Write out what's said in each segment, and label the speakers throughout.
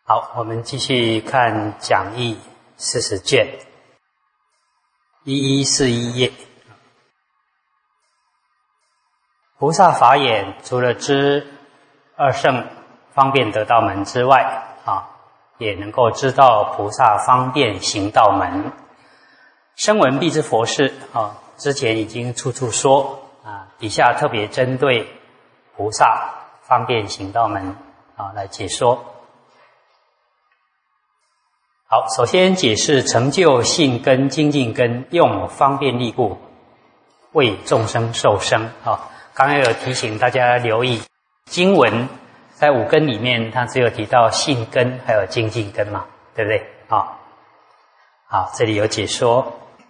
Speaker 1: 好，我们继续看讲义40卷1141页。菩萨法眼除了知二圣方便得道门之外，也能够知道菩萨方便行道门。声闻必知佛事，之前已经处处说，底下特别针对菩萨方便行道门来解说。好，首先解释成就信根、精进根，用方便力故，为众生受生。刚刚有提醒大家留意，经文在五根里面，它只有提到信根还有精进根嘛，对不对？好，这里有解说：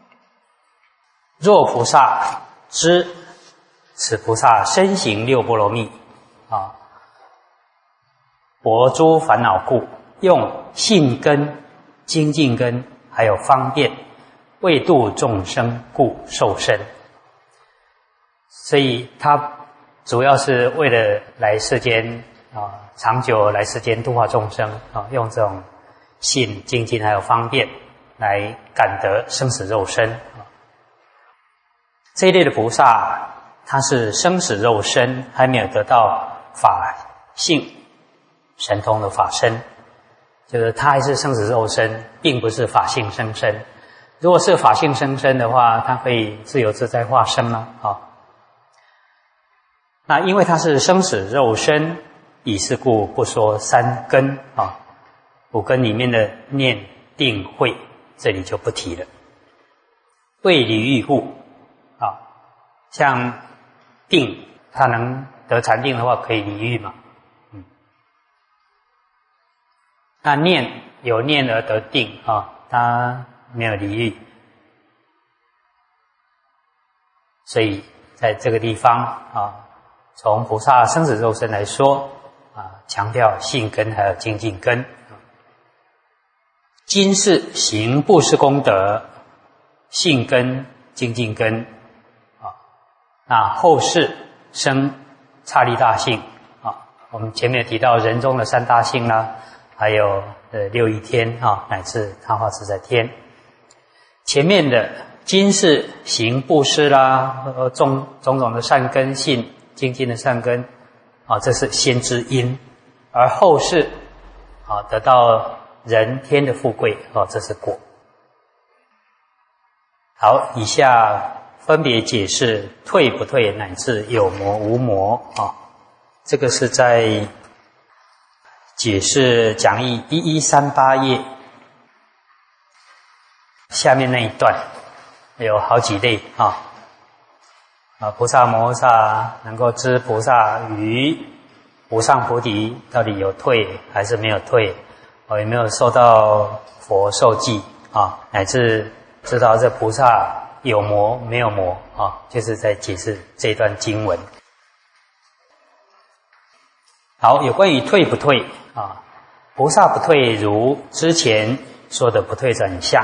Speaker 1: 若菩萨知此菩萨身行六波罗蜜，薄诸烦恼故，用信根、精进根还有方便，为度众生故受身。所以他主要是为了来世间长久来世间度化众生用这种信、精进还有方便来感得生死肉身。这一类的菩萨，他是生死肉身还没有得到法性神通的法身，就是他还是生死肉身，并不是法性生身。如果是法性生身的话，他可以自由自在化身吗？那因为他是生死肉身，以是故不说三根五根里面的念、定、慧，这里就不提了。为离欲故像定，他能得禅定的话，可以离欲嘛？那念有念而得定他没有离欲，所以在这个地方从菩萨生死肉身来说强调信根还有精进根。今世行布施功德，信根、精进根那后世生刹利大性我们前面提到人中的三大性啦，还有六欲天乃至他化自在天。前面的今世行布施啦，种种的善根、信、精进的善根这是先知因，而后世得到人天的富贵这是果。好，以下分别解释退不退乃至有魔无魔这个是在解释讲义1138页下面那一段，有好几类菩萨摩诃萨能够知菩萨于无上菩提到底有退还是没有退有没有受到佛受记乃至知道这菩萨有魔没有魔就是在解释这段经文。好，有关于退不退菩萨不退如之前说的不退转相，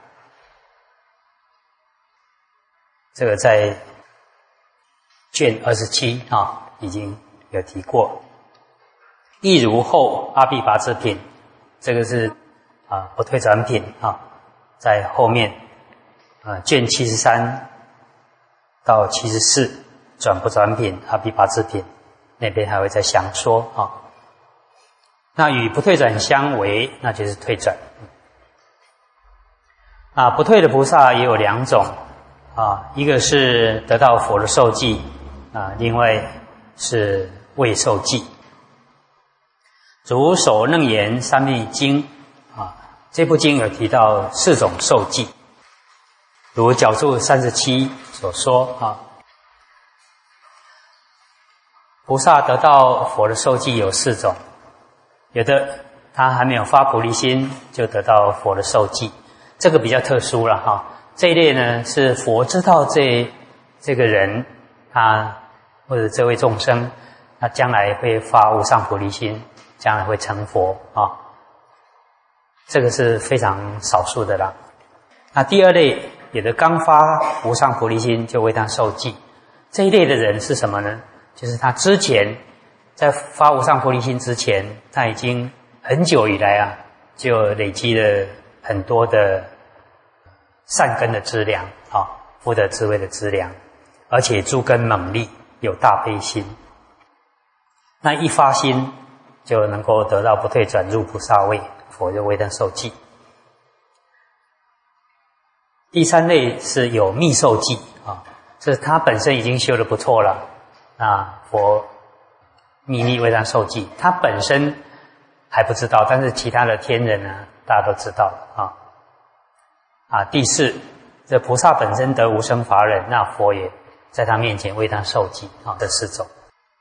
Speaker 1: 这个在卷27已经有提过。亦如后阿毗跋致品，这个是不退转品在后面卷73到74转不转品阿毗跋致品那边还会再详说那与不退转相违，那就是退转不退的菩萨也有两种一个是得到佛的受记另外是未受记。如首楞严三昧经这部经有提到4种受记，如角注37所说菩萨得到佛的受记有4种，有的他还没有发菩提心就得到佛的受记，这个比较特殊了这一类呢是佛知道这个人他或者这位众生他将来会发无上菩提心，将来会成佛这个是非常少数的啦。那第二类，有的刚发无上菩提心就为他受记，这一类的人是什么呢？就是他之前在发无上菩提心之前，他已经很久以来啊，就累积了很多的善根的资粮啊，福德智慧的资粮，而且诸根猛力，有大悲心。那一发心就能够得到不退转入菩萨位，佛就为他受记。第三类是有密受记啊，是他本身已经修得不错了，那佛秘密为他受记，他本身还不知道，但是其他的天人呢，大家都知道了啊。第四，这菩萨本身得无生法忍，那佛也在他面前为他受记啊，这四种。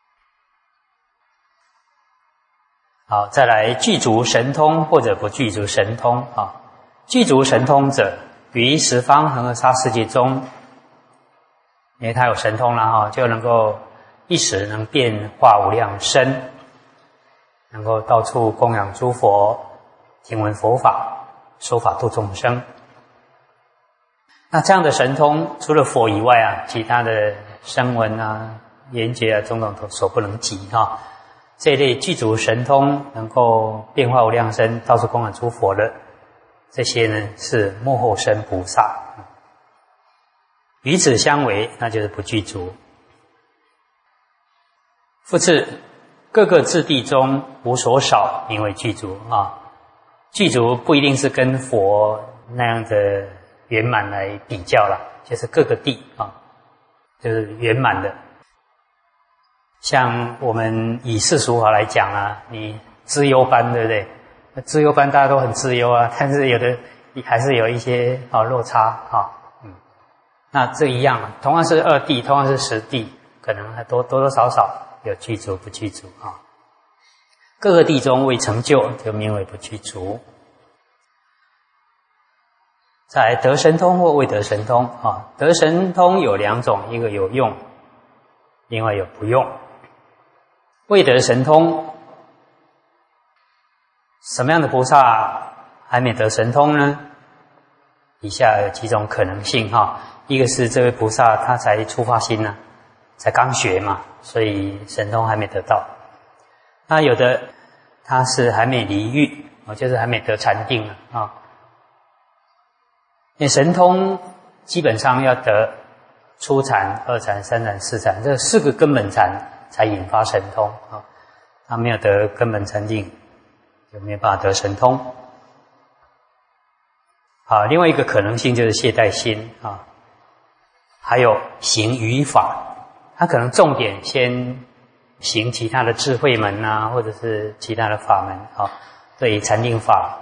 Speaker 1: 好，再来具足神通或者不具足神通啊。具足神通者，于十方恒河沙世界中，因为他有神通了哈，就能够一时能变化无量身，能够到处供养诸佛，听闻佛法，说法度众生。那这样的神通，除了佛以外啊，其他的声闻啊、缘觉啊，种种都所不能及哈。这一类具足神通，能够变化无量身，到处供养诸佛的，这些呢是末后身菩萨。与此相违，那就是不具足。复次，各个智地中无所少，名为具足啊。具足不一定是跟佛那样的圆满来比较了，就是各个地啊，就是圆满的。像我们以世俗法来讲啊，你资优班对不对？资优班大家都很资优啊，但是有的还是有一些落差那这一样，同样是二地，同样是十地，可能还多多少少有具足不具足啊。各个地中未成就，就名为不具足。再来得神通或未得神通啊，得神通有两种，一个有用，另外有不用。未得神通，什么样的菩萨还没得神通呢？以下有几种可能性哈。一个是这位菩萨他才初发心呢，才刚学嘛，所以神通还没得到。那有的他是还没离欲，就是还没得禅定啊。因为神通基本上要得初禅、二禅、三禅、四禅，这四个根本禅才引发神通啊。他没有得根本禅定，就没有办法得神通。好，另外一个可能性就是懈怠心啊，还有行语法，他可能重点先行其他的智慧门啊，或者是其他的法门啊，对于禅定法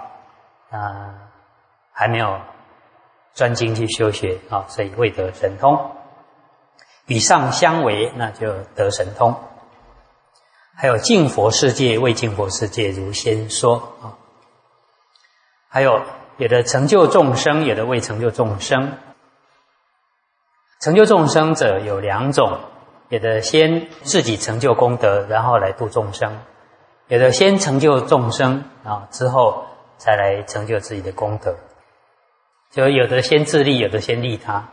Speaker 1: 还没有专精去修学啊，所以未得神通。与上相违，那就得神通。还有净佛世界、未净佛世界，如先说啊。还有的成就众生，有的未成就众生。成就众生者有两种，有的先自己成就功德，然后来度众生；有的先成就众生啊，之后才来成就自己的功德。就有的先自利，有的先利他。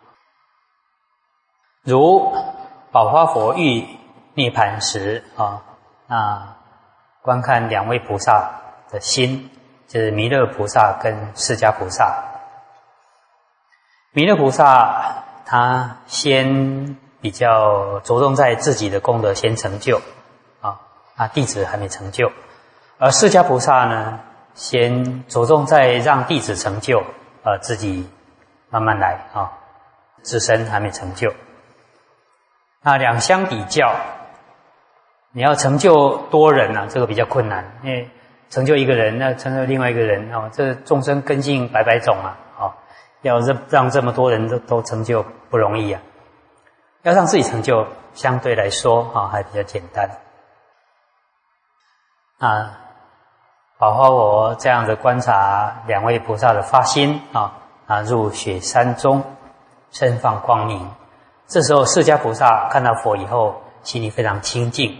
Speaker 1: 如宝华佛遇涅盘时啊，那观看两位菩萨的心，就是弥勒菩萨跟释迦菩萨。弥勒菩萨他先比较着重在自己的功德先成就啊，弟子还没成就；而释迦菩萨呢，先着重在让弟子成就，自己慢慢来啊，自身还没成就。那两相比较，你要成就多人啊，这个比较困难，因为成就一个人，那成就另外一个人这众生根性百百种要让这么多人都成就不容易啊。要让自己成就，相对来说还比较简单。宝华佛这样的观察两位菩萨的发心入雪山中，身放光明。这时候释迦菩萨看到佛以后，心里非常清净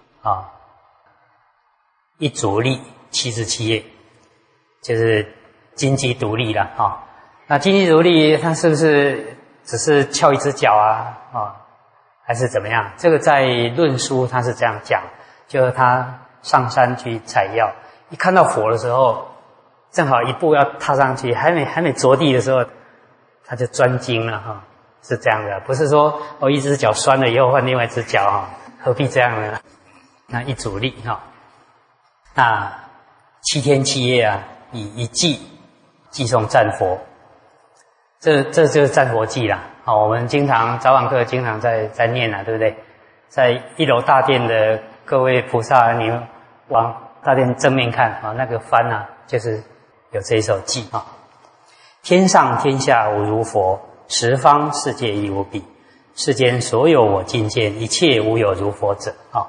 Speaker 1: 一足立七日七夜，就是经济独立了那经济独立，他是不是只是翘一只脚还是怎么样？这个在论书他是这样讲，就是他上山去采药， 一看到佛的时候，正好一步要踏上去，还没着地的时候，他就专精了哈，是这样的，不是说一只脚酸了以后换另外一只脚哈，何必这样呢？那一阻力哈，那7天7夜啊，以一偈偈颂赞佛，这就是赞佛偈啦。我们经常早晚课经常在念啊，对不对？在1楼大殿的各位菩萨，你们往大殿正面看啊，那个幡啊，就是有这一首偈啊。天上天下无如佛，十方世界亦无比。世间所有我尽见，一切无有如佛者啊。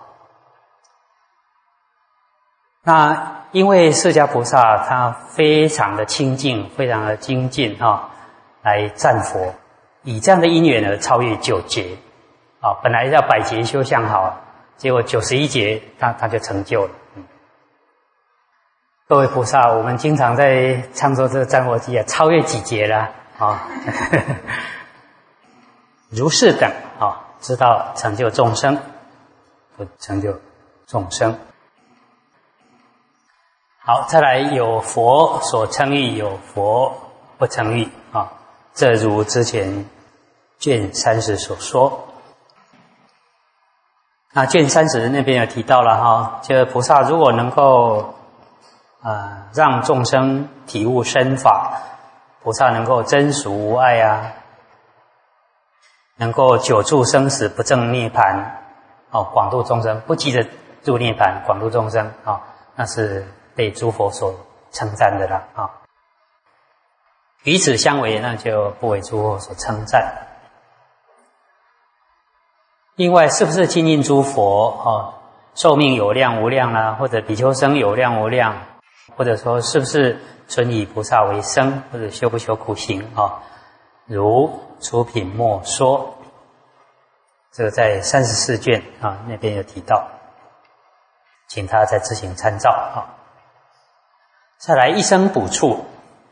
Speaker 1: 那因为释迦菩萨他非常的清净，非常的精进啊，来赞佛，以这样的因缘而超越9劫啊。本来要100劫修相好，结果91劫他就成就了。各位菩萨，我们经常在唱说这个赞佛偈啊，超越几劫了啊？如是等啊，知道成就众生，不成就众生。好，再来有佛所称誉，有佛不称誉啊。这如之前卷30所说。那卷30那边有提到了哈，这菩萨如果能够让众生体悟身法，菩萨能够真俗无碍啊，能够久住生死不证涅槃广度众生，不急着入涅槃，广度众生那是被诸佛所称赞的啦啊。与此相违，那就不为诸佛所称赞。另外，是不是亲近诸佛寿命有量无量啦，或者比丘生有量无量，或者说是不是纯以菩萨为生，或者修不修苦行如出品末说，这个在34卷那边有提到，请他再自行参照再来一生补处，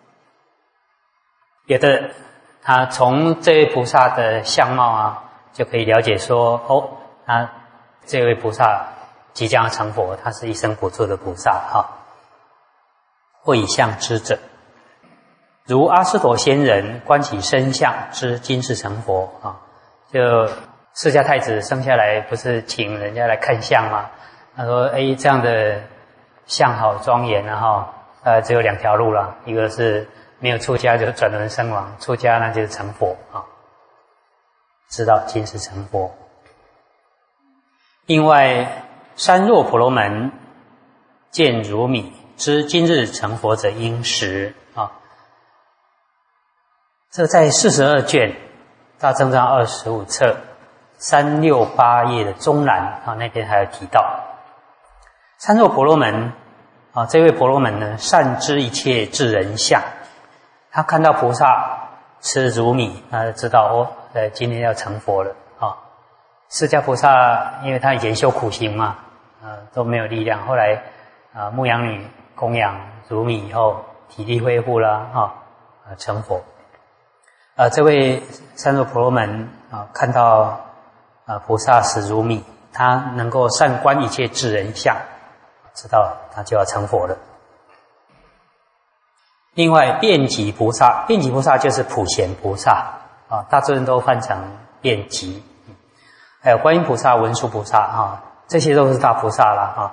Speaker 1: 有的他从这位菩萨的相貌就可以了解说他这位菩萨即将要成佛，他是一生补处的菩萨或以相知者，如阿斯陀仙人观其身相，知今世成佛就释迦太子生下来不是请人家来看相吗？他说这样的相好庄严只有2条路了，一个是没有出家就转轮身亡，出家那就是成佛知道今世成佛。另外三若婆罗门见如米，知今日成佛者应识这在42卷大正藏25册368页的中栏那边还有提到，三若婆罗门这位婆罗门呢，善知一切智人相，他看到菩萨吃如米，他就知道今天要成佛了释迦菩萨因为他以前修苦行嘛都没有力量，后来牧羊女供养如米以后体力恢复了成佛。这位三若婆罗门看到菩萨食如米，他能够善观一切智人相，知道他就要成佛了。另外遍寂菩萨，遍寂菩萨就是普贤菩萨大致人都翻成遍寂，还有观音菩萨、文殊菩萨这些都是大菩萨了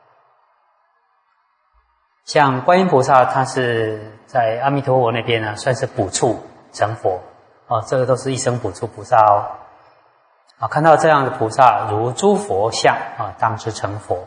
Speaker 1: 像观音菩萨，他是在阿弥陀佛那边呢，算是补处成佛这个都是一生补处菩萨看到这样的菩萨，如诸佛像当知成佛。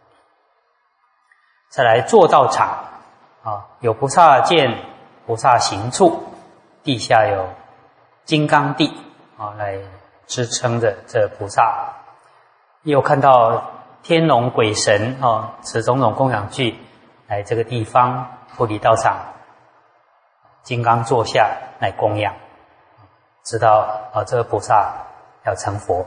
Speaker 1: 再来坐道场有菩萨见菩萨行处，地下有金刚地来支撑着这菩萨，又看到天龙鬼神持种种供养具来这个地方菩提道场，金刚座下来供养，知道这个菩萨要成佛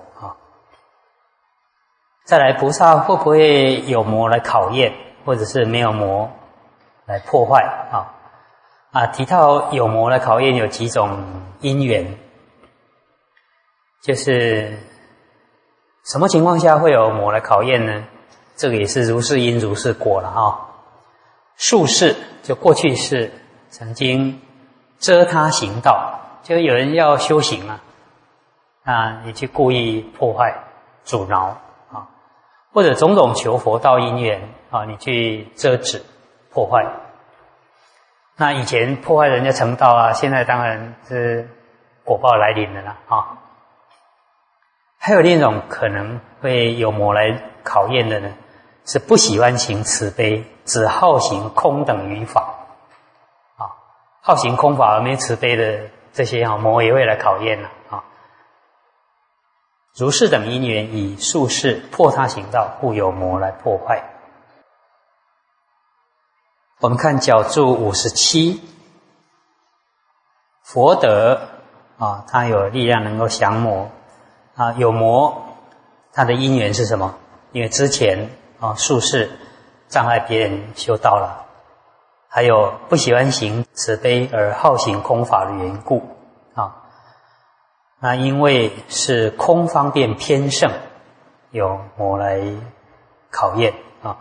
Speaker 1: 再来菩萨会不会有魔来考验，或者是没有魔来破坏提到有魔来考验有几种因缘，就是什么情况下会有魔来考验呢？这个也是如是因如是果了术士就过去是曾经遮他行道，就有人要修行啊，你去故意破坏阻挠啊，或者种种求佛道因缘啊，你去遮止破坏。那以前破坏人家成道啊，现在当然是果报来临了啦啊。还有另一种可能会有魔来考验的呢，是不喜欢行慈悲，只好行空等语法啊，好行空法而没慈悲的这些魔也会来考验了啊。如是等因缘，以术士破他行道，故有魔来破坏。我们看角注57，佛德啊，他有力量能够降魔啊，有魔，他的因缘是什么？因为之前啊，术士障碍别人修道了，还有不喜欢行慈悲而好行空法的缘故啊。那因为是空方便偏盛，有魔来考验啊。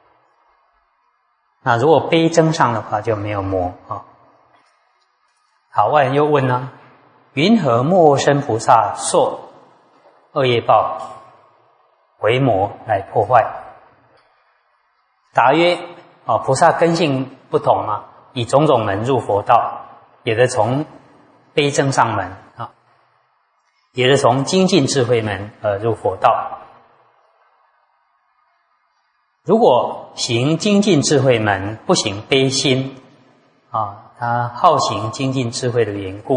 Speaker 1: 那如果悲增上的话，就没有魔啊。好，外人又问呢，云何末生菩萨受恶业报为魔来破坏？答曰：菩萨根性不同啊，以种种门入佛道，有的从悲增上门啊，也是从精进智慧门而入佛道。如果行精进智慧门，不行悲心啊，他好行精进智慧的缘故。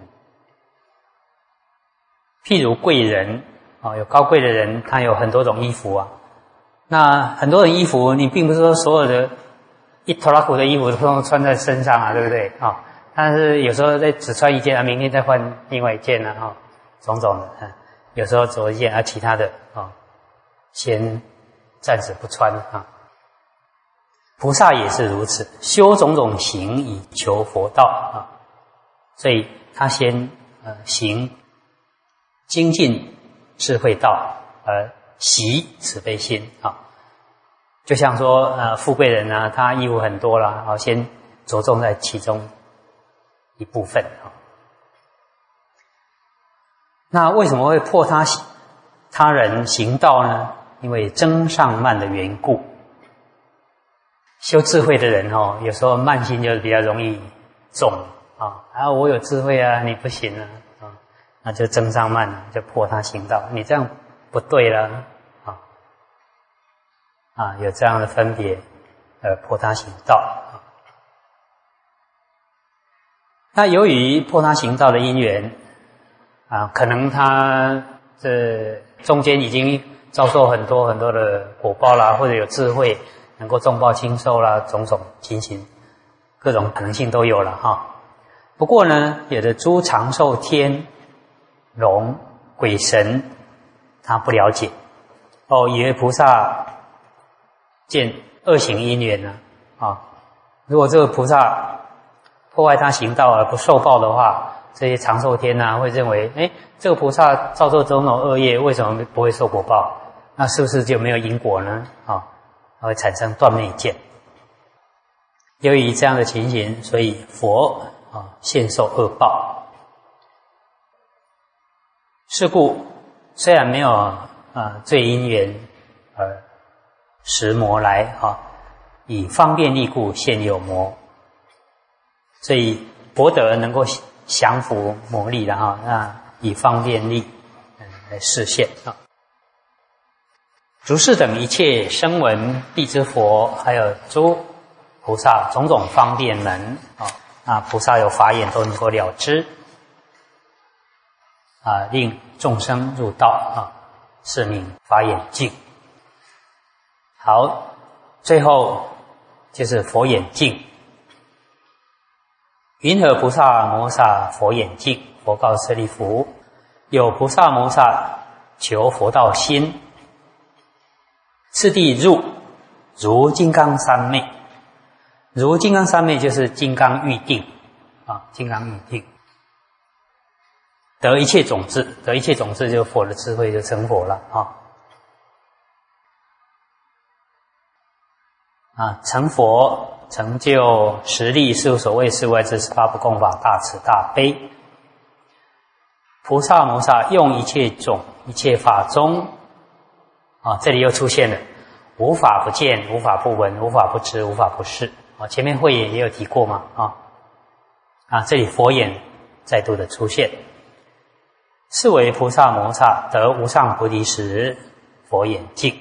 Speaker 1: 譬如贵人啊，有高贵的人，他有很多种衣服啊。那很多种衣服，你并不是说所有的一头拉苦的衣服都穿在身上啊，对不对啊？但是有时候只穿一件啊，明天再换另外一件啊，种种的。有时候着一件啊，其他的啊，先暂时不穿啊。菩萨也是如此，修种种行以求佛道啊，所以他先行精进智慧道，习慈悲心啊。就像说富贵人啊，他衣服很多啦，先着重在其中一部分啊。那为什么会破他人行道呢？因为增上慢的缘故。修智慧的人有时候慢心就比较容易重啊，我有智慧啊，你不行啊，那就增上慢，就破他行道，你这样不对了啊，有这样的分别，破他行道。那由于破他行道的因缘啊，可能他这中间已经遭受很多很多的果报啦，或者有智慧能够重报轻受啦，种种情形，各种可能性都有了哈。不过呢，有的诸长寿天龙鬼神，他不了解以为菩萨见恶行因缘呢如果这个菩萨破坏他行道而不受报的话，这些长寿天会认为，这个菩萨造作种种恶业，为什么不会受果报？那是不是就没有因果呢？它会产生断灭见。由于这样的情形，所以佛现受恶报。是故虽然没有罪因缘而使魔来以方便力故现有魔，所以博得能够降服魔力的那以方便力来示现如是等一切声闻必知佛，还有诸菩萨种种方便门菩萨有法眼都能够了知令众生入道是名法眼净。好，最后就是佛眼净。云何菩萨摩萨佛眼净？佛告舍利弗：有菩萨摩萨求佛道心，次第入如金刚三昧。如金刚三昧就是金刚喻定金刚喻定，得一切种子，得一切种子就佛的智慧就成佛了成佛成就实力事无所谓事外之18不共法大慈大悲。菩萨摩萨用一切种一切法中这里又出现了无法不见无法不闻无法不知无法不识前面慧眼也有提过嘛这里佛眼再度的出现，是为菩萨摩萨得无上菩提时佛眼净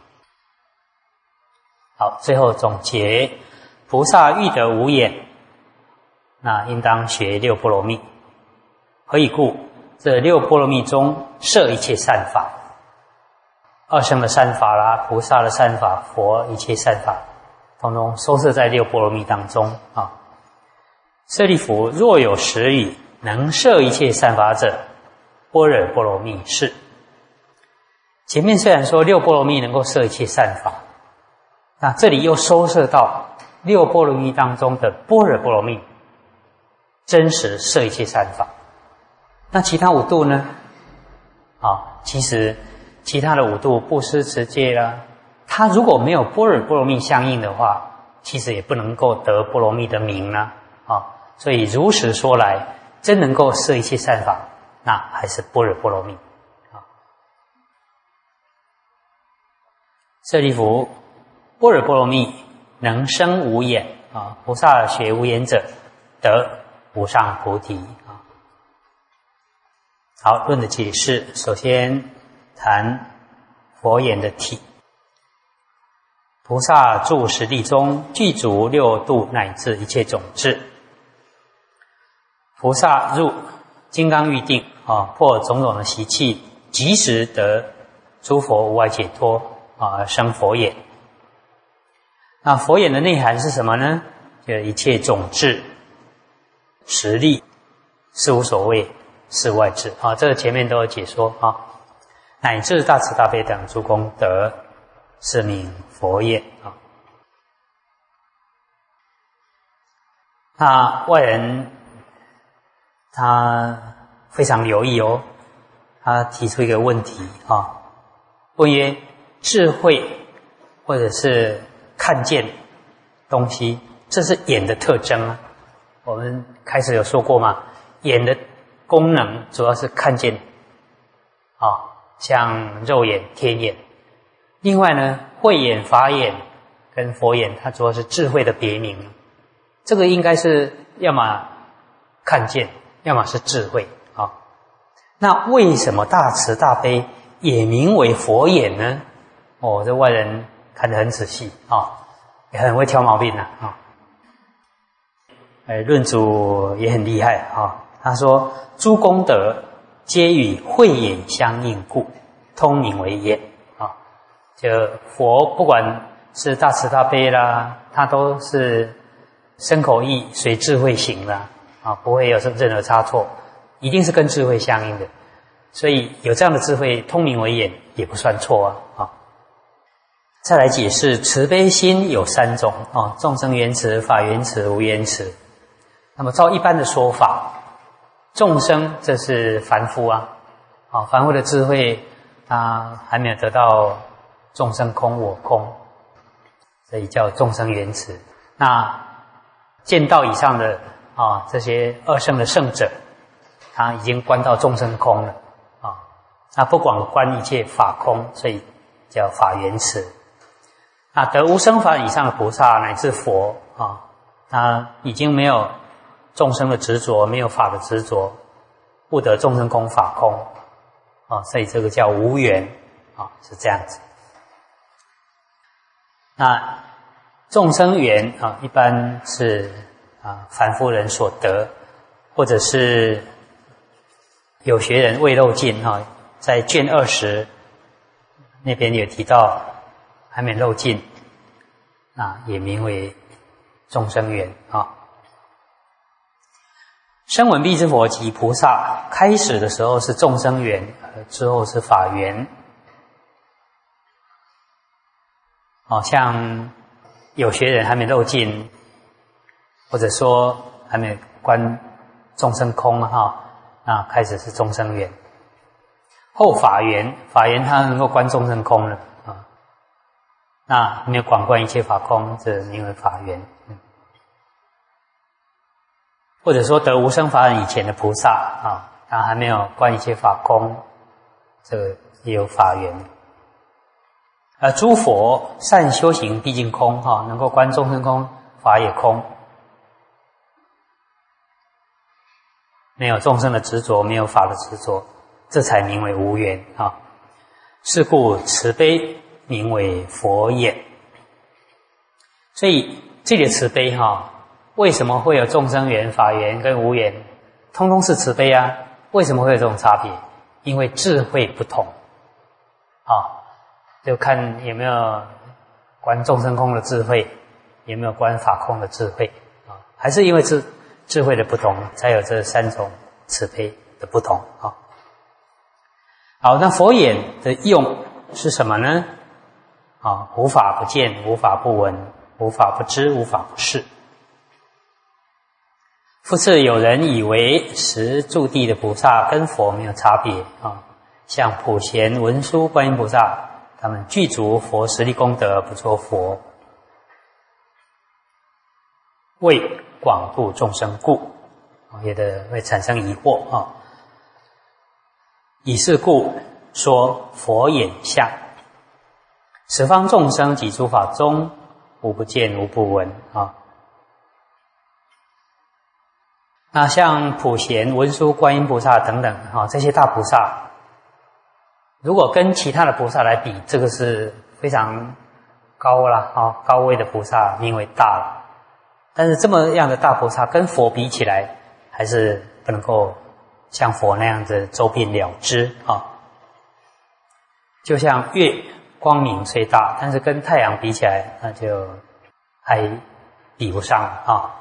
Speaker 1: 好，最后总结，菩萨欲得无眼，那应当学六波罗蜜。何以故？这六波罗蜜中摄一切善法，二乘的善法啦，菩萨的善法，佛一切善法，统统收摄在六波罗蜜当中舍利弗，若有实语能摄一切善法者，般若波罗蜜是。前面虽然说六波罗蜜能够摄一切善法，那这里又收摄到六波罗蜜当中的般若波罗蜜，真实摄一切善法。那其他五度呢？其实其他的五度，布施、持戒啦，它如果没有般若波罗蜜相应的话，其实也不能够得波罗蜜的名啦所以如实说来，真能够摄一切善法，那还是般若波罗蜜舍利弗，般若波罗蜜能生无眼菩萨学无眼者得无上菩提好，论的解释，首先谈佛眼的体。菩萨住实地中，具足六度乃至一切种智。菩萨入金刚喻定破种种的习气，即时得诸佛无碍解脱而生佛眼。那佛眼的内涵是什么呢？就一切种智、实力、事无所谓、事外智这个前面都有解说乃至大慈大悲等诸功德，是名佛眼那外人他非常留意他提出一个问题问曰：智慧或者是看见东西，这是眼的特征我们开始有说过嘛，眼的功能主要是看见像肉眼、天眼。另外呢，慧眼、法眼跟佛眼，它主要是智慧的别名。这个应该是要么看见，要么是智慧那为什么大慈大悲也名为佛眼呢？这外人看得很仔细也很会挑毛病论主也很厉害他说诸功德皆与慧眼相应故，通名为眼就佛不管是大慈大悲啦，它都是身口意随智慧行啦不会有任何差错，一定是跟智慧相应的，所以有这样的智慧，通名为眼也不算错再来解释慈悲心有三种众生缘慈、法缘慈、无缘慈。那么照一般的说法，众生这是凡夫凡夫的智慧还没有得到众生空我空，所以叫众生缘慈。那见道以上的这些二圣的圣者，他已经观到众生空了那不管观一切法空，所以叫法缘慈。那得无生法以上的菩萨乃至佛他已经没有众生的执着，没有法的执着，不得众生空法空所以这个叫无缘是这样子。那众生缘一般是凡夫人所得，或者是有学人未漏尽在卷20那边有提到还没漏尽也名为众生缘声闻辟支佛及菩萨开始的时候是众生缘，之后是法缘像有学人还没漏尽，或者说还没观众生空那开始是众生缘，后法缘，法缘他能够观众生空了那没有广观一切法空，这名为法缘。或者说得无生法忍以前的菩萨啊，他还没有观一切法空，这个也有法缘。诸佛善修行毕竟空哈，能够观众生空，法也空，没有众生的执着，没有法的执着，这才名为无缘啊。是故慈悲名为佛眼。所以这里的慈悲哈，为什么会有众生缘、法缘跟无缘？通通是慈悲啊。为什么会有这种差别？因为智慧不同啊。就看有没有观众生空的智慧，有没有观法空的智慧啊？还是因为智慧的不同，才有这三种慈悲的不同啊。好，那佛眼的用是什么呢？啊，无法不见，无法不闻，无法不知，无法不识。复次，有人以为十住地的菩萨跟佛没有差别啊，像普贤、文殊、观音菩萨。他们具足佛实力功德，不作佛，为广度众生故，也的会产生疑惑啊。以是故说佛眼相，十方众生及诸法中，无不见，无不闻啊。那像普贤、文殊、观音菩萨等等啊，这些大菩萨。如果跟其他的菩萨来比，这个是非常高了啊，高位的菩萨名为大了。但是这么样的大菩萨跟佛比起来，还是不能够像佛那样子周遍了知啊。就像月光明虽大，但是跟太阳比起来，那就还比不上啊。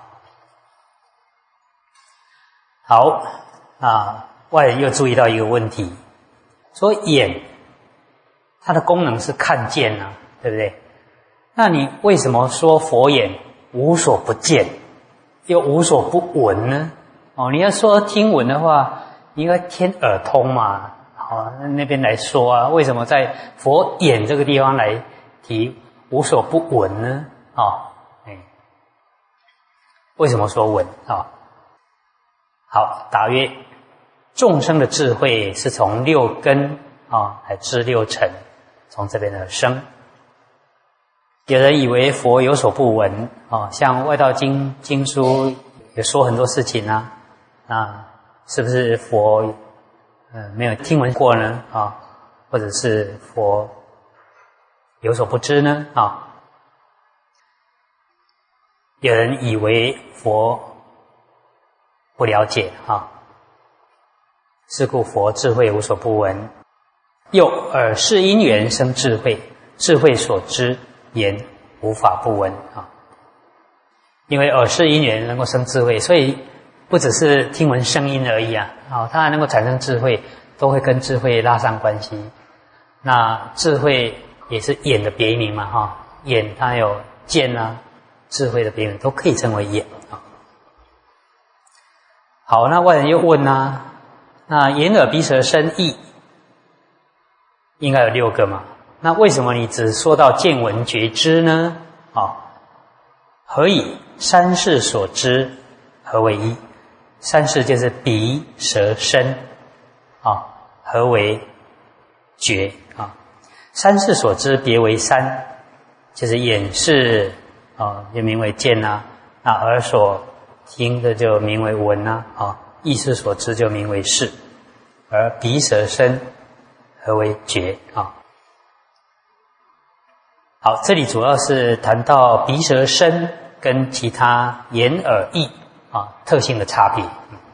Speaker 1: 好啊，外人又注意到一个问题。说眼，它的功能是看见啊，对不对？那你为什么说佛眼无所不见，又无所不闻呢？哦，你要说听闻的话，应该天耳通嘛，好，那边来说啊，为什么在佛眼这个地方来提无所不闻呢？啊，为什么说闻啊？好，答曰。众生的智慧是从六根啊来知六尘，从这边而生。有人以为佛有所不闻啊，像外道经书也说很多事情啊，是不是佛没有听闻过呢？啊，或者是佛有所不知呢？啊，有人以为佛不了解啊。是故佛智慧无所不闻，又耳识因缘生智慧，智慧所知言无法不闻啊。因为耳识因缘能够生智慧，所以不只是听闻声音而已啊，它还能够产生智慧，都会跟智慧拉上关系。那智慧也是眼的别名嘛，哈，眼它有见啊，智慧的别名都可以称为眼啊。好，那外人又问啊。那眼耳鼻舌身意应该有6个嘛？那为什么你只说到见闻觉知呢？何以三世所知合为一？三世就是鼻舌身合为觉啊。三世所知别为三，就是眼视就名为见啊，那耳所听的就名为闻啊。意识所知就名为识，而鼻舌身合为觉啊。好，这里主要是谈到鼻舌身跟其他眼耳意特性的差别。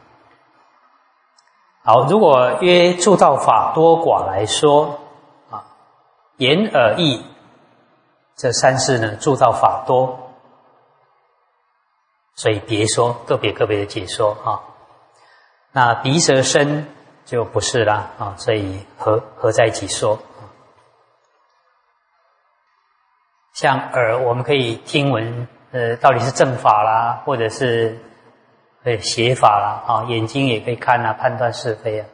Speaker 1: 好，如果约助道法多寡来说眼耳意这三世呢，助道法多，所以别说个别的解说那鼻舌身就不是啦所以合在一起说。像耳，我们可以听闻到底是正法啦，或者是邪法啦眼睛也可以看判断是非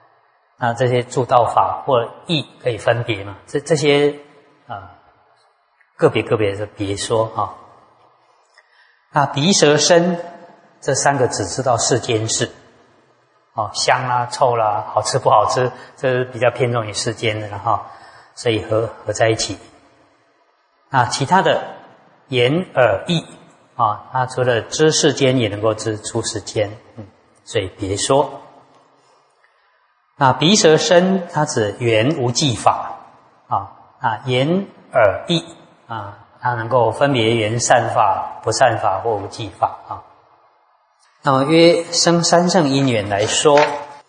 Speaker 1: 那这些助道法或意可以分别嘛？这些个别的别说啊。那鼻舌身这三个只知道世间事，香啦、臭啦、好吃不好吃，这是比较偏重于世间的了哈，所以合在一起。那其他的眼耳意它除了知世间，也能够知出世间，所以别说。那鼻舌身它指缘无记法眼耳意它能够分别缘善法、不善法或无记法那么约生三圣因缘来说，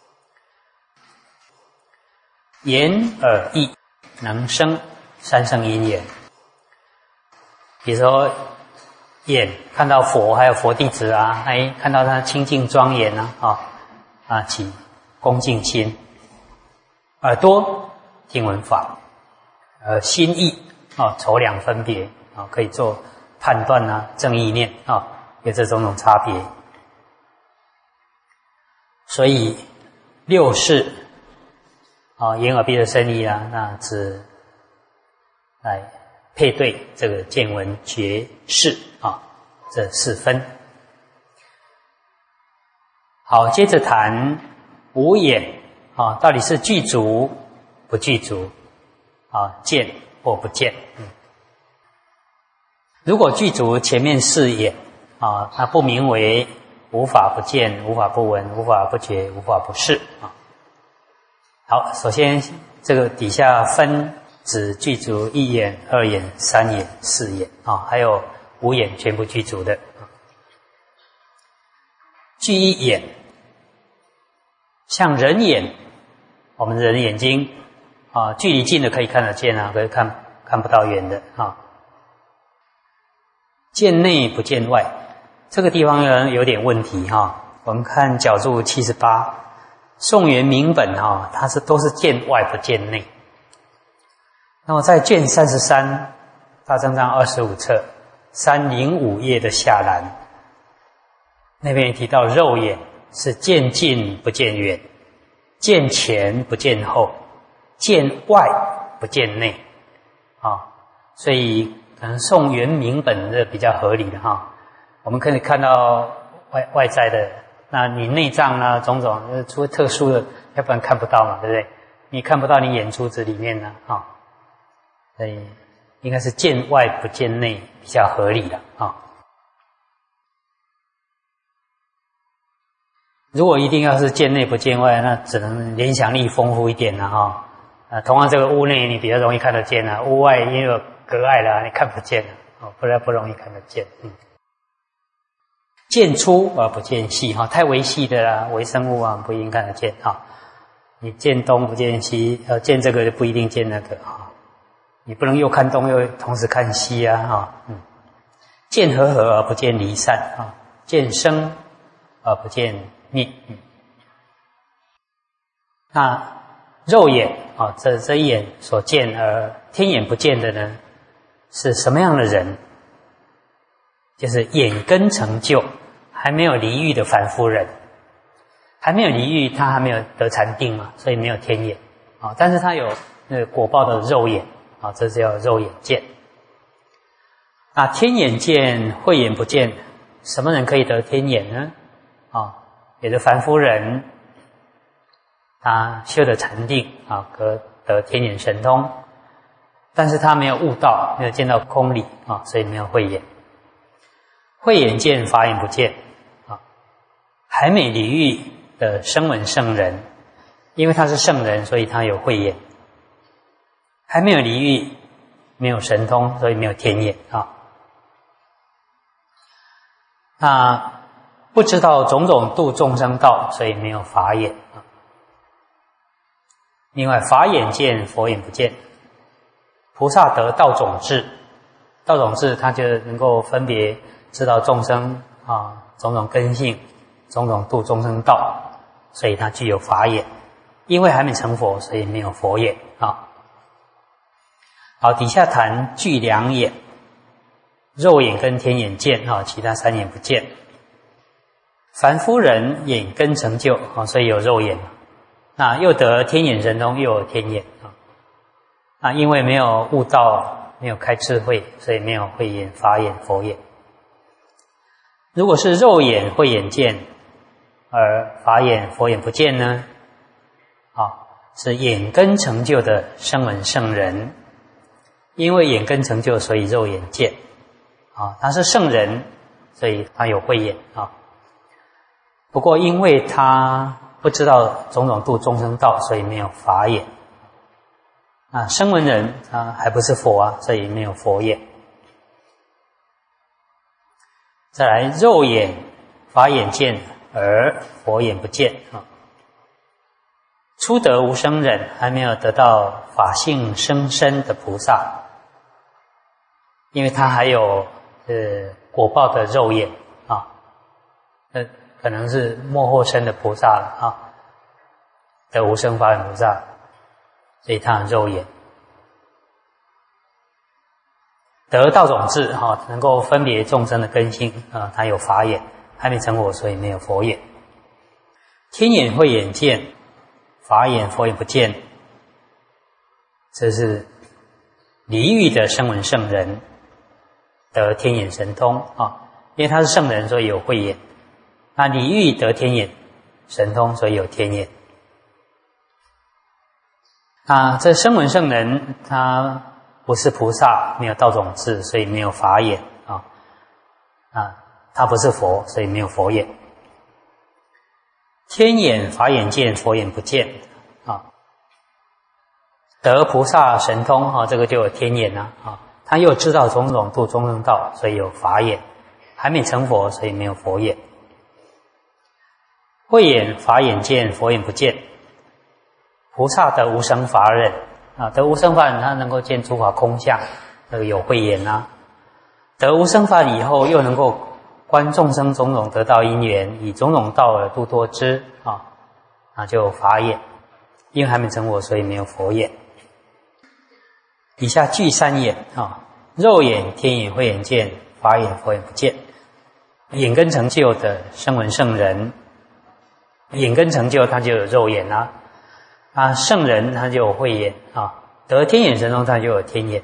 Speaker 1: 眼耳意能生三圣因缘。比如说眼看到佛，还有佛弟子看到他清净庄严起恭敬心。耳朵听闻法，心意筹量分别可以做判断正意念有这种差别。所以六识眼耳鼻舌身意那只来配对这个见闻觉识这四分。好，接着谈五眼到底是具足不具足见或不见。如果具足前面四眼那不名为无法不见、无法不闻、无法不觉、无法不视好，首先这个底下分只具足一眼、二眼、三眼、四眼还有五眼全部具足的。具一眼，像人眼，我们人眼睛距离近的可以看得见可是看不到远的见内不见外，这个地方有点问题我们看角注78，宋元明本它都是见外不见内。那么在卷33大正章25册305页的下栏，那边也提到肉眼是见近不见远，见前不见后，见外不见内所以可能宋元明本是比较合理的我们可以看到外在的，那你内脏种种除了特殊的，要不然看不到嘛，对不对？你看不到你眼珠子里面所以应该是见外不见内比较合理的如果一定要是见内不见外，那只能联想力丰富一点了同样这个屋内你比较容易看得见屋外因为有隔碍了你看不见了不然不容易看得见见粗而不见细太微细的微生物不一定看得见你见东不见西见这个就不一定见那个你不能又看东又同时看西见和合而不见离散见生而不见灭那肉眼这一眼所见而天眼不见的呢，是什么样的人？就是眼根成就还没有离欲的凡夫人。还没有离欲，他还没有得禅定嘛，所以没有天眼但是他有那个果报的肉眼这叫肉眼见。天眼见慧眼不见，什么人可以得天眼呢？有的凡夫人他修得禅定可得天眼神通，但是他没有悟道，没有见到空理所以没有慧眼。慧眼见法眼不见还没离欲的声闻圣人，因为他是圣人，所以他有慧眼。还没有离欲，没有神通，所以没有天眼那不知道种种度众生道，所以没有法眼另外法眼见佛眼不见。菩萨得道种智，道种智他就能够分别知道众生种种根性，种种度众生道，所以他具有法眼。因为还没成佛，所以没有佛眼好，底下谈具两眼，肉眼跟天眼见其他三眼不见。凡夫人眼根成就所以有肉眼，那又得天眼神通，又有天眼因为没有悟道， 没有开智慧，所以没有慧眼、法眼、佛眼。如果是肉眼、慧眼见，而法眼、佛眼不见呢？是眼根成就的声闻圣人，因为眼根成就，所以肉眼见。他是圣人，所以他有慧眼不过因为他不知道种种度众生道，所以没有法眼。声闻人他还不是佛所以没有佛眼。再来，肉眼、法眼见，而佛眼不见初得无生忍，还没有得到法性生身的菩萨，因为他还有果报的肉眼可能是末后生的菩萨了得无生法忍菩萨，所以他有肉眼。得道种智能够分别众生的根性他有法眼，还没成佛，所以没有佛眼。天眼、慧眼见，法眼、佛眼不见，这是离欲的声闻圣人得天眼神通因为他是圣人，所以有慧眼。那离欲得天眼神通，所以有天眼。这声闻圣人他不是菩萨，没有道种智，所以没有法眼他不是佛，所以没有佛眼。天眼、法眼见，佛眼不见得菩萨神通这个就有天眼他又知道种种度众生道，所以有法眼，还没成佛，所以没有佛眼。慧眼、法眼见，佛眼不见。菩萨得无生法忍得无生法忍，他能够见诸法空相，那个有慧眼得无生法忍以后，又能够观众生种种得道因缘，以种种道而度多之那就有法眼。因为还没成佛，所以没有佛眼。以下具三眼肉眼、天眼、慧眼见，法眼、佛眼不见。眼根成就的声闻圣人，眼根成就他就有肉眼圣人他就有慧眼得天眼神通他就有天眼。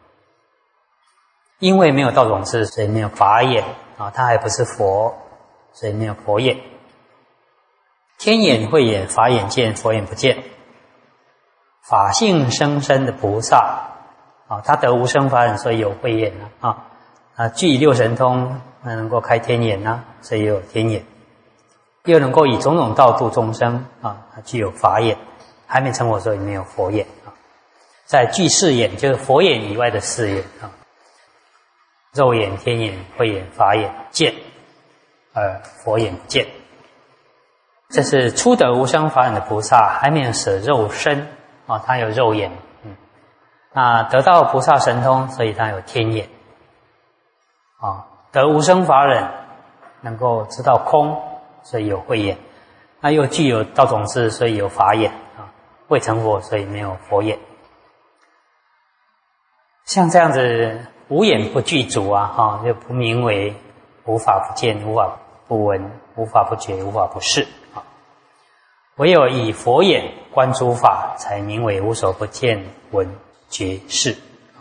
Speaker 1: 因为没有道种智，所以没有法眼他还不是佛，所以没有佛眼。天眼、慧眼、法眼见，佛眼不见。法性生身的菩萨他得无生法忍，所以有慧眼具六神通，能够开天眼所以有天眼。又能够以种种道度众生他具有法眼，还没成佛，所以没有佛眼再具四眼，就是佛眼以外的四眼肉眼、天眼、慧眼、法眼见，而佛眼不见。这是初得无生法忍的菩萨，还没有舍肉身他有肉眼那得到菩萨神通，所以他有天眼得无生法忍，能够知道空，所以有慧眼。那又具有道种智，所以有法眼未成佛，所以没有佛眼。像这样子无眼不具足就不名为无法不见、无法不闻、无法不觉、无法不视唯有以佛眼观诸法，才名为无所不见、闻、觉、视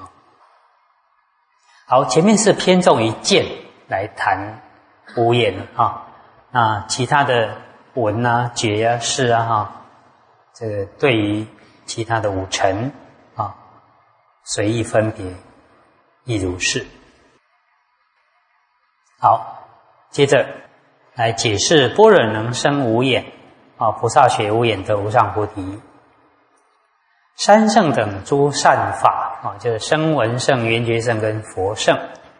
Speaker 1: 好，前面是偏重于见来谈无眼那其他的闻觉视这个对于其他的五尘随意分别，亦如是。好，接着来解释般若能生无眼菩萨学无眼得无上菩提。三圣等诸善法就是声闻圣、缘觉圣跟佛圣，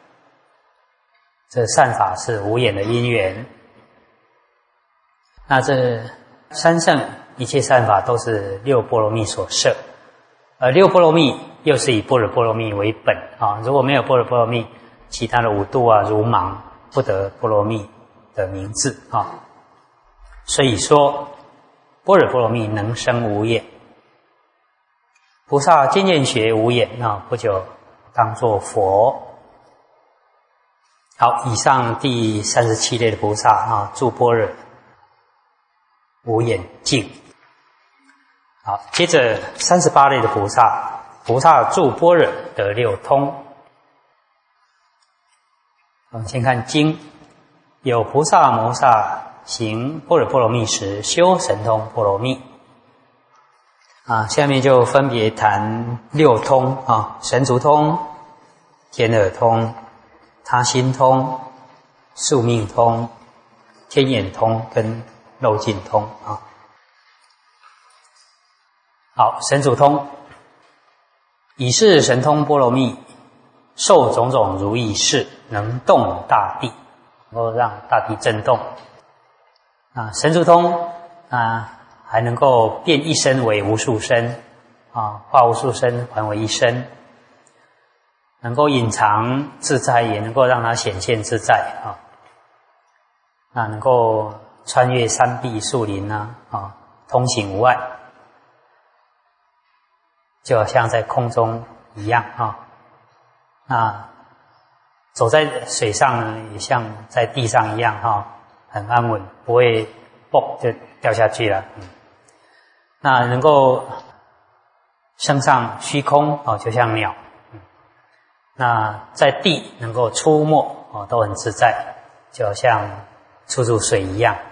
Speaker 1: 这善法是无眼的因缘。那这三圣一切善法都是六波罗蜜所摄，而六波罗蜜又是以般若波罗蜜为本如果没有般若波罗蜜，其他的五度如盲，不得波罗蜜的名字所以说般若波罗蜜能生无眼。菩萨渐渐学无眼不久当作佛。好，以上第37类的菩萨住般若无眼净。好，接着38类的菩萨菩萨住般若得六通。我们先看经，有菩萨摩萨行般若波罗蜜时，修神通波罗蜜。下面就分别谈六通神足通、天耳通、他心通、宿命通、天眼通跟漏尽通好，神足通，以是神通波罗蜜，受种种如意事，能动大地，能够让大地震动。神足通还能够变一身为无数身化无数身还为一身，能够隐藏自在，也能够让它显现自在能够穿越山壁树林通行无碍，就好像在空中一样走在水上呢，也像在地上一样很安稳，不会啵就掉下去了。那能够升上虚空就像鸟。那在地能够出没都很自在，就好像出入水一样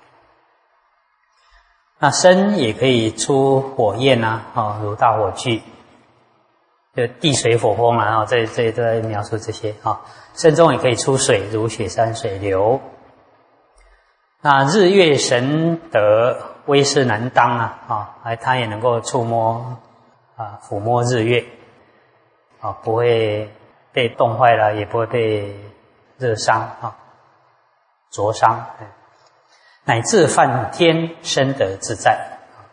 Speaker 1: 那身也可以出火焰如大火炬，就地水火风这都在描述这些身中也可以出水，如雪山水流。那日月神德威势难当他也能够触摸抚摸日月不会被冻坏了，也不会被热伤灼伤，乃至梵天身得自在。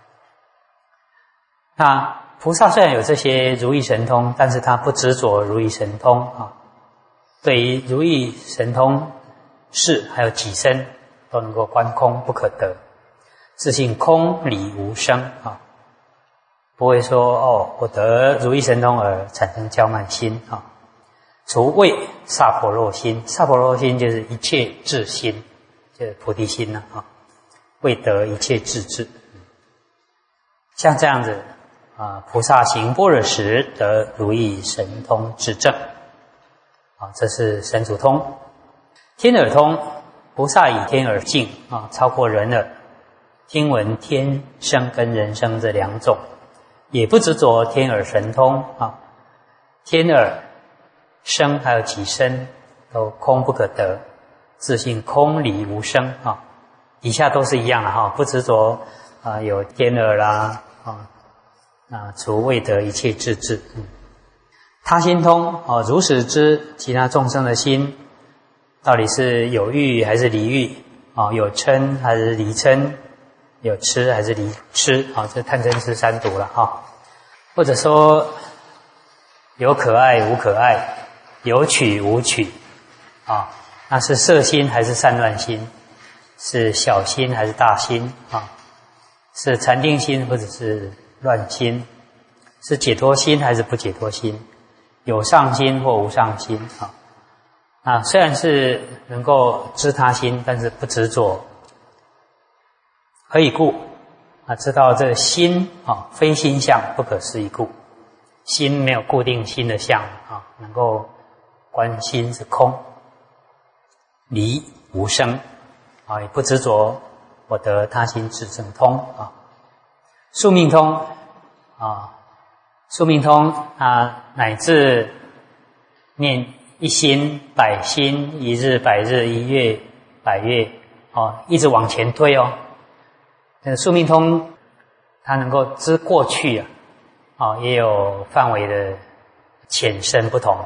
Speaker 1: 那菩萨虽然有这些如意神通，但是他不执着如意神通对于如意神通事还有己身都能够观空不可得，自性空理无生不会说我得如意神通而产生骄慢心除为萨婆若心，萨婆若心就是一切智心，就是菩提心为得一切智智。像这样子菩萨行般若时得如意神通智证这是神足通。天耳通，菩萨以天耳境超过人耳，听闻天声跟人声这两种，也不执着天耳神通天耳声还有己身都空不可得，自性空离无生底下都是一样的不执着有天耳啦除未得一切智智。他心通如实知其他众生的心到底是有欲还是离欲有嗔还是离嗔，有痴还是离痴这贪嗔痴三毒了或者说有可爱无可爱，有取无取那是色心还是散乱心，是小心还是大心是禅定心或者是乱心，是解脱心还是不解脱心，有上心或无上心虽然是能够知他心，但是不执着。何以故知道这个心非心相不可思议故，心没有固定心的相能够观心是空，离无生也不执着我得他心智证通宿命通宿命通乃至念一心百心，一日百日，一月百月一直往前推宿命通它能够知过去也有范围的浅深不同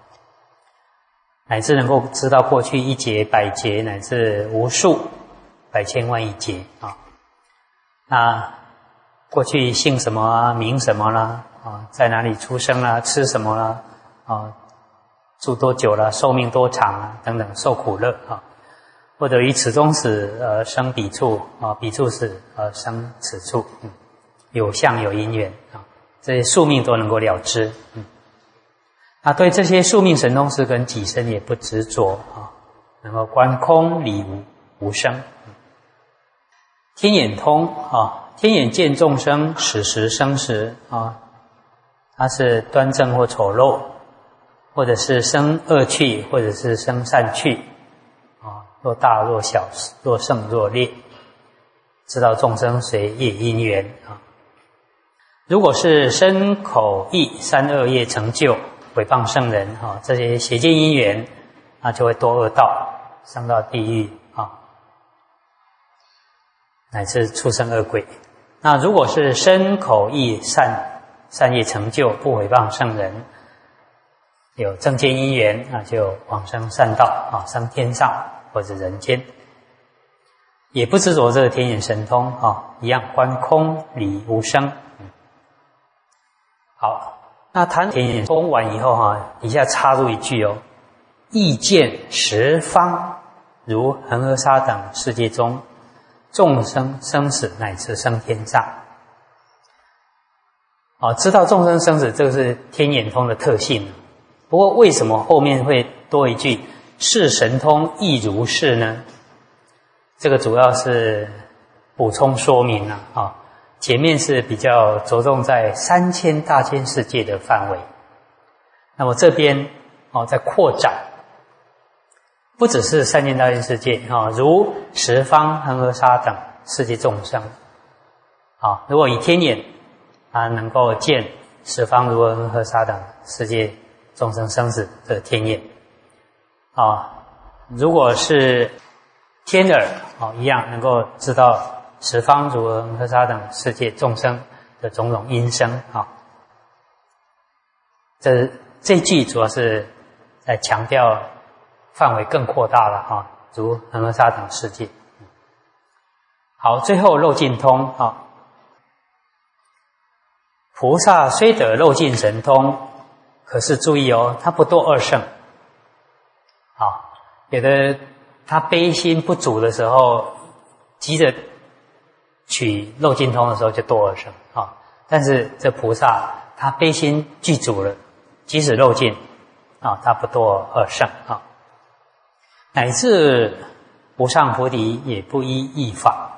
Speaker 1: 乃至能够知道过去一劫百劫乃至无数百千万亿劫那过去姓什么名什么啦在哪里出生啦，吃什么啦住多久啦，寿命多长等等，受苦乐或者于此中死而生彼处彼处死而生此处有相有因缘这些宿命都能够了知对这些宿命神通事跟己身也不执着能够观空理无生。天眼通天眼见众生死时生时它是端正或丑陋，或者是生恶趣，或者是生善趣，若大若小，若胜若劣，知道众生随业因缘如果是身口意三恶业成就，毁谤圣人这些邪见因缘，那就会堕恶道，上到地狱乃至畜生恶鬼。那如果是身口意善业成就，不毁谤圣人，有正见因缘，那就往生善道升天上或者人间，也不执着这个天眼神通一样观空理无生。好，那谈天眼通完以后底下插入一句意见十方如恒河沙等世界中众生生死乃至升天上。知道众生生死，这个是天眼通的特性。不过为什么后面会多一句是神通亦如是呢？这个主要是补充说明前面是比较着重在3000大千世界的范围，那么这边在扩展，不只是3000大千世界如十方恒河沙等世界众生如果以天眼能够见十方如恒河沙等世界众生生死的天眼如果是天耳一样能够知道十方如恒河沙等世界众生的种种因生这句主要是在强调范围更扩大了如恒河沙等世界。好，最后漏尽通菩萨虽得漏尽神通，可是注意他不堕二圣有的他悲心不足的时候，急着取漏尽通的时候就堕二圣但是这菩萨他悲心具足了，即使漏尽他不堕二圣乃至无上菩提也不依异法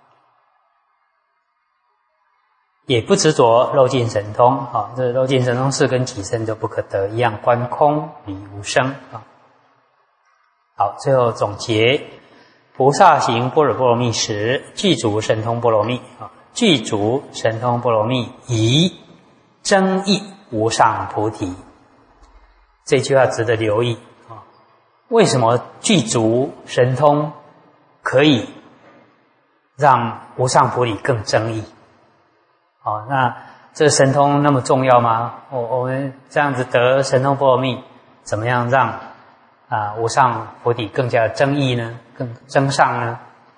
Speaker 1: 也不执着漏尽神通这漏尽神通是跟己身都不可得一样，观空理无生好，最后总结，菩萨行般若波罗蜜时，具足神通波罗蜜具足神通波罗蜜以增益无上菩提。这句话值得留意为什么具足神通可以让无上菩提更增益那这神通那么重要吗？我们这样子得神通波罗蜜，怎么样让无上菩提更加增益呢？更增上呢？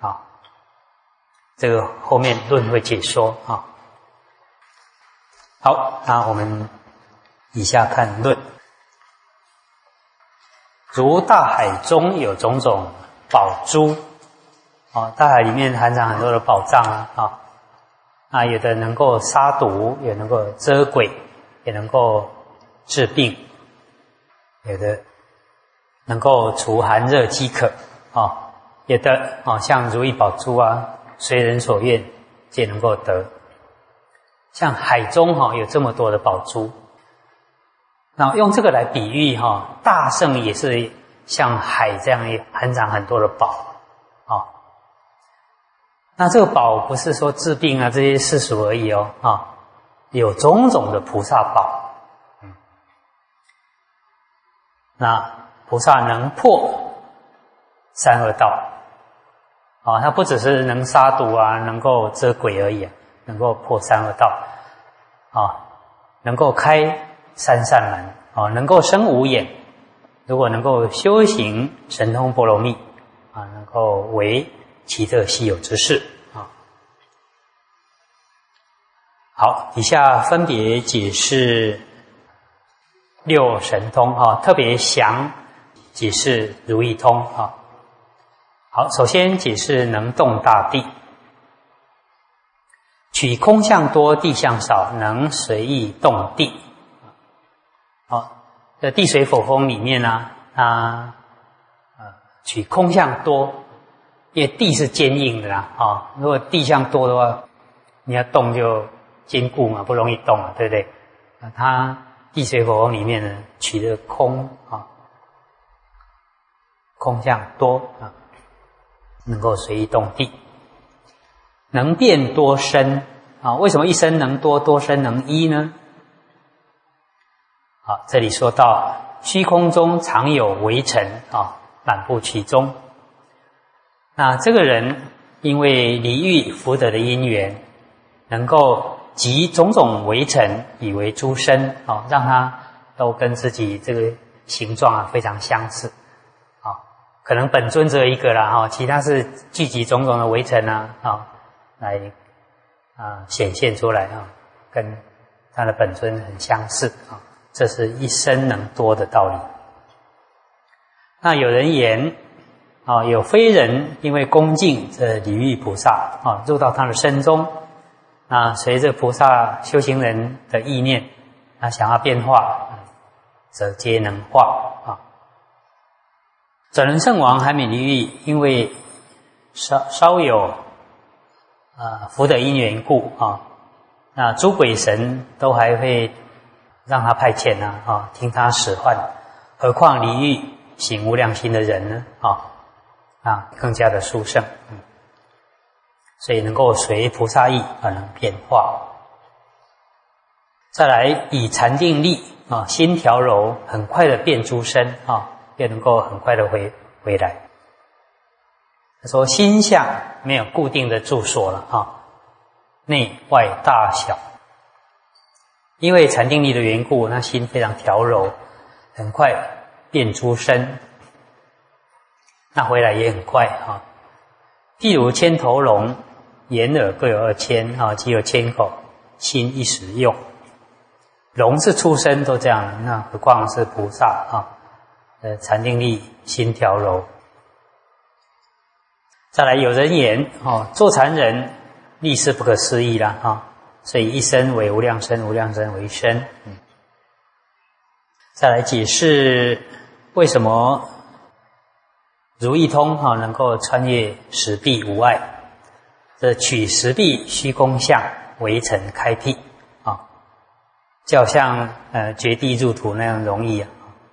Speaker 1: 这个后面论会解说好，那我们以下看论。如大海中有种种宝珠大海里面含藏很多的宝藏有的能够杀毒，也能够遮鬼，也能够治病，有的能够除寒热饥渴有的像如意宝珠随人所愿皆能够得。像海中有这么多的宝珠，那用这个来比喻大圣也是像海这样含藏很多的宝那这个宝不是说治病这些世俗而已有种种的菩萨宝那菩萨能破三恶道他不只是能杀毒能够遮鬼而已能够破三恶道能够开三善门能够生无眼。如果能够修行神通波罗蜜能够为奇特稀有之事好，以下分别解释六神通特别详解释如意通好，首先解释能动大地，取空相多地相少，能随意动地在地水火风里面它取空相多，因为地是坚硬的如果地相多的话，你要动就坚固嘛，不容易动对不对他地水火风里面呢，取的空空相多能够随意动地，能变多身为什么一身能多，多身能一呢？这里说到虚空中常有微尘满布其中。那这个人因为离欲福德的因缘，能够集种种微尘以为诸身让他都跟自己这个形状非常相似可能本尊只有一个啦其他是聚集种种的微尘来显现出来跟他的本尊很相似这是一身能多的道理。那有人言有非人因为恭敬这离欲菩萨入到他的身中，那随着菩萨修行人的意念，他想要变化，则皆能化转轮圣王还没离欲，因为稍有福德因缘故那诸鬼神都还会让他派遣听他使唤，何况离欲行无量心的人呢更加的殊胜所以能够随菩萨意而能变化。再来以禅定力心调柔，很快的变诸身便能够很快的回来。他说心相没有固定的住所了内外大小，因为禅定力的缘故，那心非常调柔，很快变诸身，那回来也很快譬如千头龙，眼耳各有2000即有1000口，心一时用。龙是出生都这样，那何况是菩萨禅定力心调柔。再来有人言做禅人力是不可思议啦所以一身为无量身，无量身为身再来解释为什么如意通能够穿越十壁无碍，这取十壁虚空相为尘开辟就好像掘地入土那样容易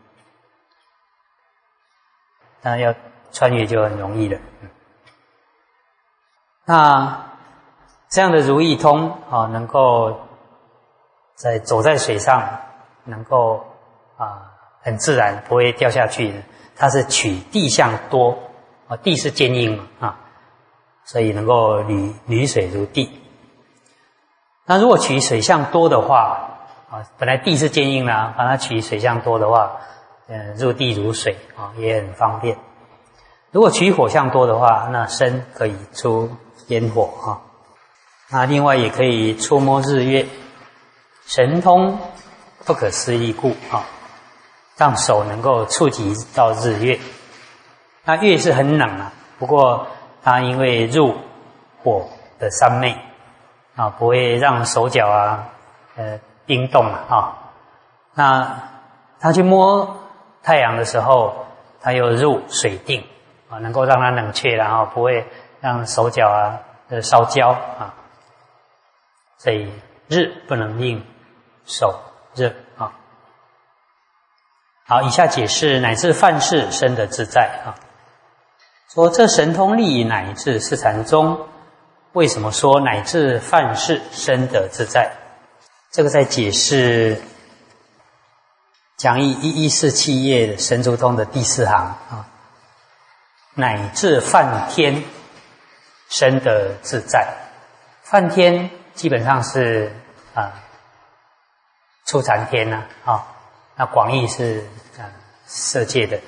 Speaker 1: 那要穿越就很容易了那这样的如意通能够走在水上，能够很自然不会掉下去的。它是取地相多地是坚硬所以能够履水如地。那如果取水相多的话本来地是坚硬的把它取水相多的话入地如水也很方便。如果取火相多的话，那身可以出烟火那另外也可以触摸日月，神通不可思议故让手能够触及到日月。那月是很冷不过它因为入火的三昧不会让手脚冰冻那他去摸太阳的时候，他又入水定能够让它冷却不会让手脚烧焦所以日不能令手热好，以下解释乃至犯事生得自在说这神通力乃至四禅宗，为什么说乃至犯事生得自在？这个在解释讲义1147页的神足通的第4行乃至犯天生得自在。犯天基本上是初禅天那广义是色界的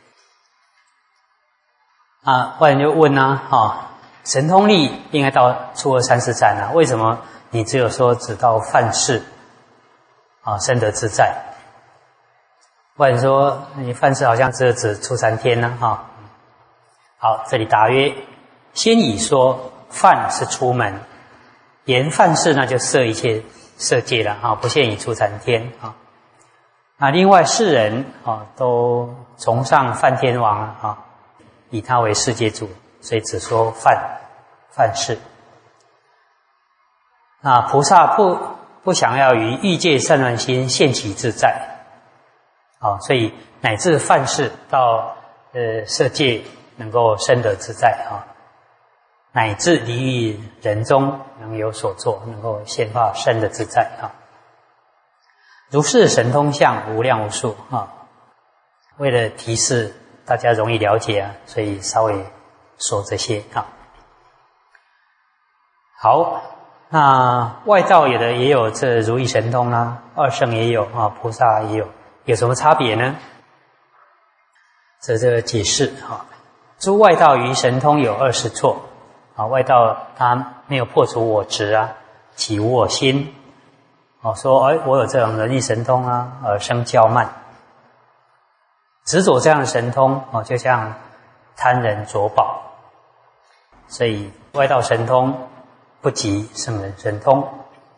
Speaker 1: 外人就问神通力应该到初二三四禅为什么你只有说只到犯事生得自在？外人说你犯事好像只有指初禅天好，这里答曰：先以说犯是出门，言犯事那就摄一切色界了不限于初禅天那另外世人都崇尚梵天王以他为世界主，所以只说犯事。那菩萨不不想要于欲界散乱心现起自在。所以乃至犯事到色界能够生得自在乃至离于人中能有所作，能够现化生得自在如是神通相无量无数为了提示大家容易了解所以稍微说这些好，那外道有的也有这如意神通二圣也有菩萨也有什么差别呢？这个解释诸外道于神通有20错外道他没有破除我执起无我心说我有这种人力神通而生骄慢，执着这样的神通就像贪人着宝，所以外道神通不及圣人神通。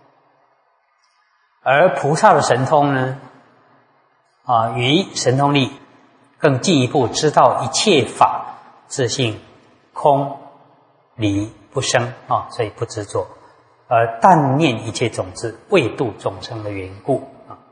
Speaker 1: 而菩萨的神通呢于神通力更进一步知道一切法自性空离不生所以不执着，而但念一切种子为度众生的缘故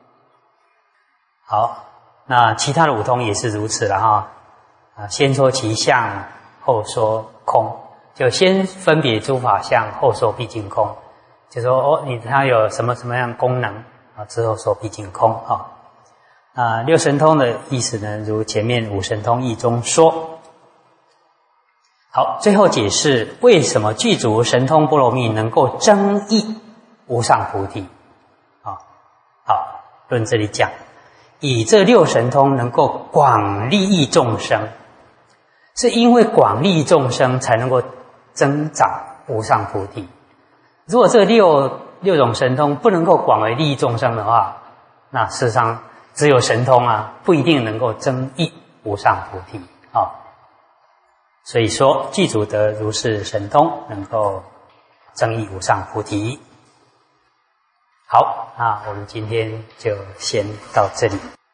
Speaker 1: 好，那其他的五通也是如此了先说其相，后说空，就先分别诸法相，后说毕竟空，就说它有什么什么样功能之后说毕竟空六神通的意思呢，如前面五神通义中说。好，最后解释为什么具足神通波罗蜜能够增益无上菩提好，论这里讲以这六神通能够广利益众生，是因为广利益众生才能够增长无上菩提。如果这六种神通不能够广为利益众生的话，那事实上只有神通不一定能够增益无上菩提所以说具足得如是神通能够增益无上菩提。好，那我们今天就先到这里。